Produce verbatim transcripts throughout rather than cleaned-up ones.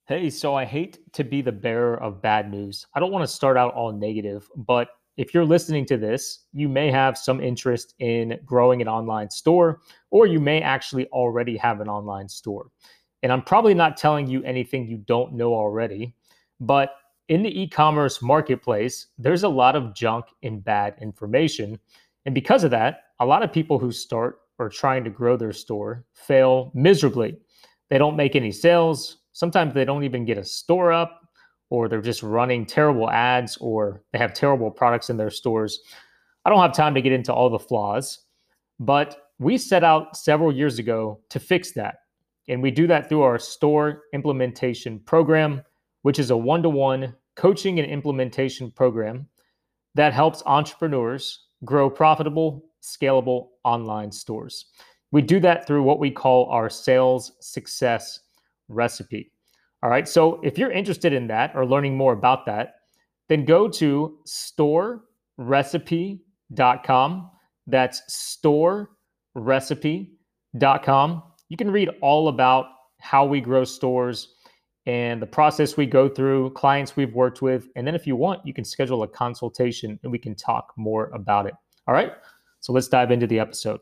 Hey, so I hate to be the bearer of bad news. I don't want to start out all negative, but if you're listening to this, you may have some interest in growing an online store, or you may actually already have an online store. And I'm probably not telling you anything you don't know already, but in the e commerce marketplace, there's a lot of junk and bad information. And because of that, a lot of people who start or trying to grow their store fail miserably. They don't make any sales. Sometimes they don't even get a store up, or they're just running terrible ads, or they have terrible products in their stores. I don't have time to get into all the flaws, but we set out several years ago to fix that. And we do that through our store implementation program, which is a one to one coaching and implementation program that helps entrepreneurs grow profitable, scalable online stores. We do that through what we call our sales success recipe. All right. So if you're interested in that or learning more about that, then go to store recipe dot com. That's store recipe dot com. You can read all about how we grow stores and the process we go through, clients we've worked with. And then if you want, you can schedule a consultation and we can talk more about it. All right. So let's dive into the episode.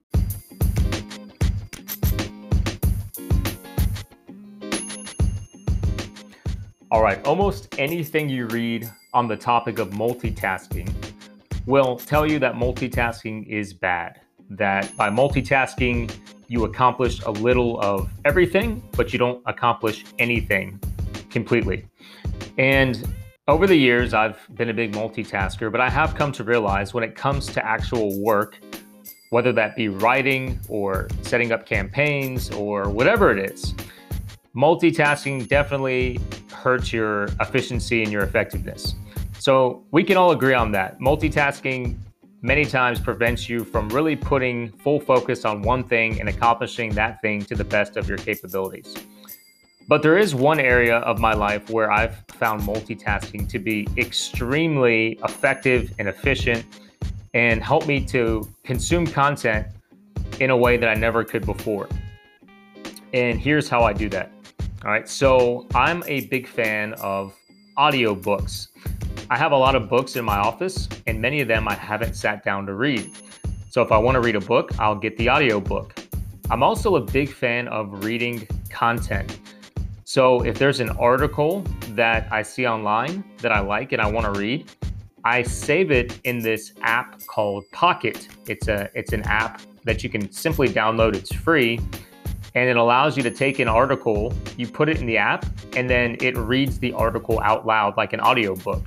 All right, almost anything you read on the topic of multitasking will tell you that multitasking is bad, that by multitasking, you accomplish a little of everything, but you don't accomplish anything completely. And over the years, I've been a big multitasker, but I have come to realize when it comes to actual work, whether that be writing or setting up campaigns or whatever it is, multitasking definitely hurts your efficiency and your effectiveness. So we can all agree on that. Multitasking many times prevents you from really putting full focus on one thing and accomplishing that thing to the best of your capabilities. But there is one area of my life where I've found multitasking to be extremely effective and efficient and help me to consume content in a way that I never could before. And here's how I do that. All right, so I'm a big fan of audiobooks. I have a lot of books in my office, and many of them I haven't sat down to read. So if I want to read a book, I'll get the audiobook. I'm also a big fan of reading content. So if there's an article that I see online that I like and I want to read, I save it in this app called Pocket. It's a it's an app that you can simply download. It's free. And it allows you to take an article, you put it in the app, and then it reads the article out loud like an audiobook.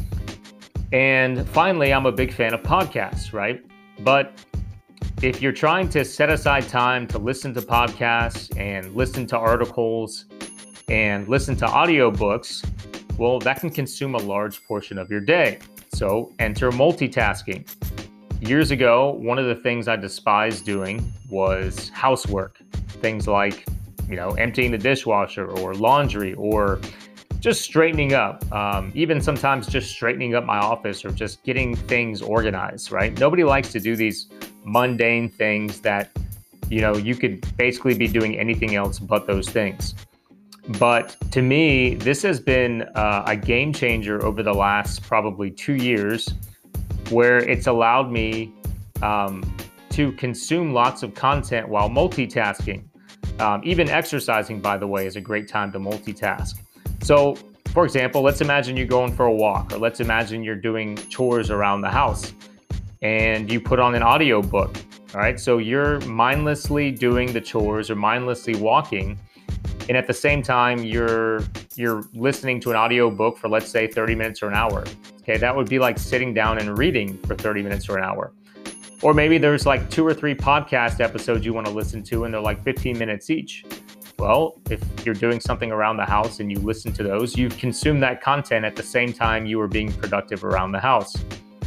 And finally, I'm a big fan of podcasts, right? But if you're trying to set aside time to listen to podcasts and listen to articles and listen to audiobooks, well, that can consume a large portion of your day. So enter multitasking. Years ago, one of the things I despised doing was housework. Things like, you know, emptying the dishwasher or laundry or just straightening up, um, even sometimes just straightening up my office or just getting things organized, right? Nobody likes to do these mundane things that, you know, you could basically be doing anything else but those things. But to me, this has been uh, a game changer over the last probably two years where it's allowed me um, to consume lots of content while multitasking. Um, even exercising, by the way, is a great time to multitask. So, for example, let's imagine you're going for a walk, or let's imagine you're doing chores around the house and you put on an audio book. All right. So you're mindlessly doing the chores or mindlessly walking. And at the same time, you're you're listening to an audio book for, let's say, thirty minutes or an hour. Okay. That would be like sitting down and reading for thirty minutes or an hour. Or maybe there's like two or three podcast episodes you want to listen to and they're like fifteen minutes each. Well, if you're doing something around the house and you listen to those, you've consumed that content at the same time you were being productive around the house.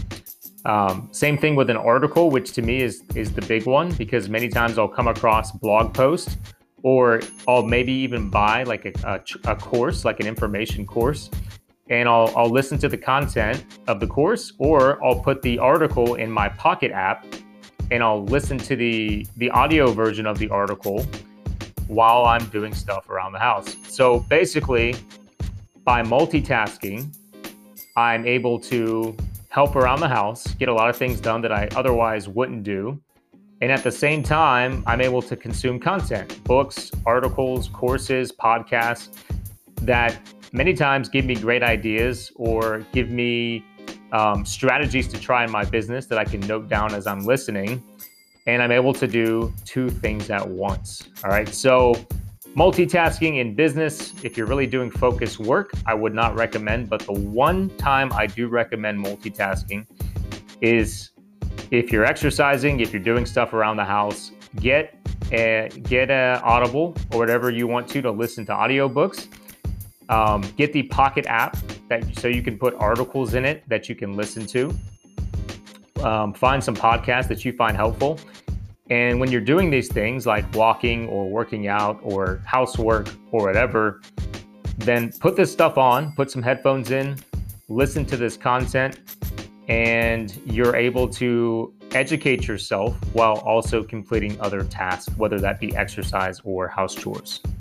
Um, same thing with an article, which to me is, is the big one, because many times I'll come across blog posts or I'll maybe even buy like a, a, a course, like an information course. And I'll, I'll listen to the content of the course, or I'll put the article in my Pocket app and I'll listen to the, the audio version of the article. while I'm doing stuff around the house. So basically, by multitasking, I'm able to help around the house, get a lot of things done that I otherwise wouldn't do. And at the same time, I'm able to consume content, books, articles, courses, podcasts that many times give me great ideas or give me um, strategies to try in my business that I can note down as I'm listening. And I'm able to do two things at once. All right. So multitasking in business, if you're really doing focused work, I would not recommend. But the one time I do recommend multitasking is if you're exercising, if you're doing stuff around the house, get a, get a Audible or whatever you want to to listen to audiobooks. Um, get the Pocket app that so you can put articles in it that you can listen to. Um, find some podcasts that you find helpful. And when you're doing these things like walking or working out or housework or whatever, then put this stuff on, put some headphones in, listen to this content, and you're able to educate yourself while also completing other tasks, whether that be exercise or house chores.